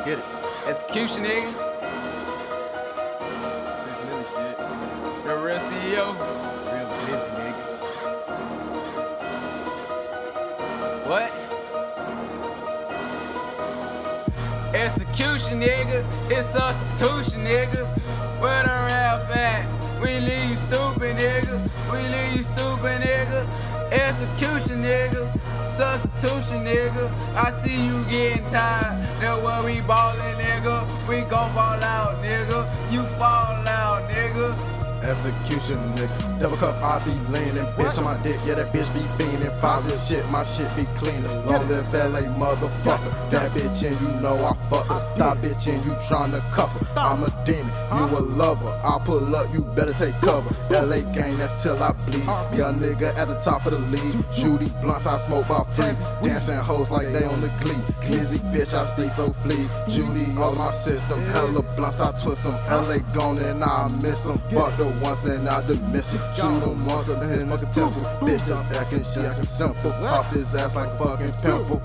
get it. Execution, nigga. 6 million shit. The real CEO. Real busy, nigga. What? Execution, nigga. It's substitution, nigga. Where the rap at? We leave you stupid, nigga. We leave you stupid, nigga. Execution, nigga. Substitution, nigga. I see you getting tired. That's where we ballin', nigga. We gon' fall out, nigga. You fall out, nigga. Execution, nigga. Double cup, I be leaning. Bitch on my dick, yeah, that bitch be fiending. Follow shit, my shit be cleaning. Long live LA, motherfucker. That bitch and you know I fuck her. That bitch and you tryna cuff her. I'm a demon, you a lover. I pull up, you better take cover. LA gang, that's till I bleed. Be a nigga at the top of the league. Judy blunts, I smoke about 3. Dancing hoes like they on the glee. Glizzy bitch, I stay so flee. Judy all my system. Hella blunts, I twist them. LA gone and I miss them. Fuck the once and I dismiss him. Shoot him once in his fucking temple. Bitch don't actin' shit actin' simple. Pop his ass like fucking pimple.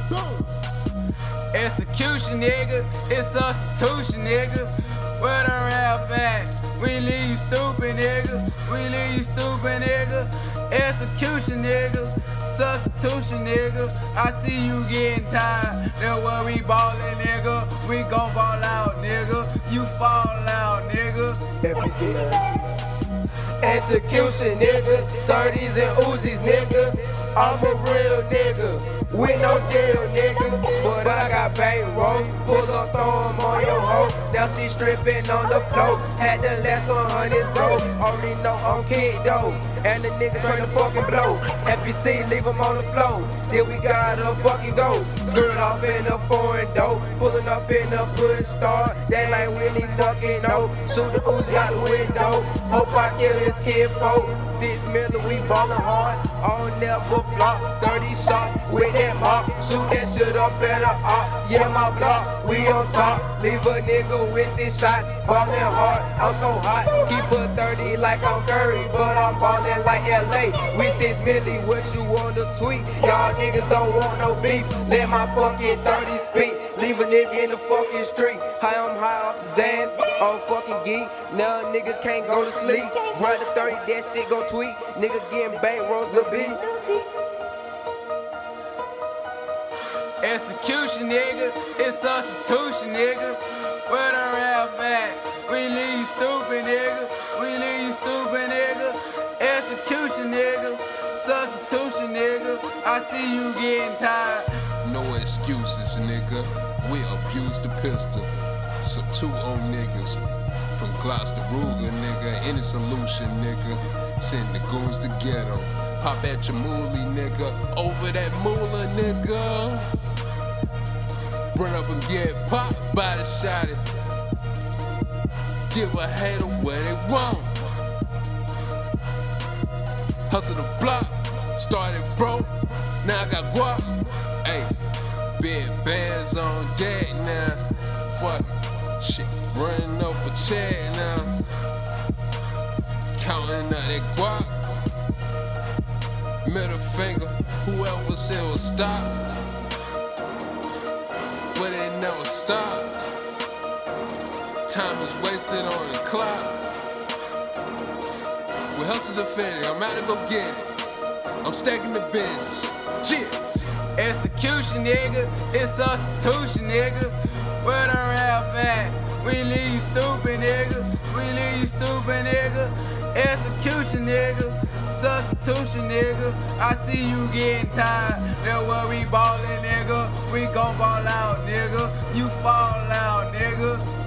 Execution, nigga. It's substitution, nigga. Where the rap at? We leave you stupid, nigga. We leave you stupid, nigga. Execution, nigga. Substitution, nigga. I see you getting tired. That's where we ballin', nigga. We gon' fall out, nigga. You fall out, nigga. FBC, execution, nigga. 30s and Uzis, nigga. I'm a real nigga. With no deal, nigga. But I got bankroll. Pull up, throw 'em on your hoe. Now she stripping on the floor. Had the last 100 go. Only know I'm kid though. And the nigga tryna fucking blow. FBC, leave him on the floor. Then we gotta fucking go. Skirt off in the foreign door. Pulling up in the push star. They like really fucking know. Shoot the Uzi out the window. Hope I kill his kid folk. 6 million, we ballin' hard. I'll never flop. 30 shots with that mop. Shoot that shit up in the op. Yeah, my block, we on top. Leave a nigga with his shots. Ballin' hard, I'm so hot. Keep a 30 like I'm Curry, but I'm ballin' like LA. We 6 million, what you wanna tweet? Y'all niggas don't want no beef. Let my fucking 30 speak. Leave a nigga in the fucking street. I'm high off the Zans, I'm fucking geek. Now a nigga can't go to sleep. Grind the 30, that shit gon' tweet. Nigga getting bankrolls, Lil B. Execution, nigga. It's substitution, nigga. Where the rap at? We leave you stupid, nigga. We leave you stupid, nigga. Execution, nigga. Substitution, nigga. I see you getting tired. No excuses, nigga. We abuse the pistol. So 2 old niggas from Gloucester Ruger, nigga. Any solution, nigga. Send the goons to get 'em. Pop at your moolie, nigga. Over that moolah, nigga. Run up and get popped by the shotty. Give a hater what they want. Hustle the block, started broke. Now I got guap. Ayy, big bands on deck now. Fuck, shit, running up a check now. Counting up that guap. Middle finger, whoever said will stop. But it never stopped. Time was wasted on the clock. We hustle defending, I'm out to go get it. I'm stacking the benches. Shit. Execution, nigga. It's substitution, nigga. Where the rap at? We leave you stupid, nigga. We leave you stupid, nigga. Execution, nigga. Substitution, nigga. I see you getting tired. That's where we ballin', nigga. We gon' fall out, nigga. You fall out, nigga.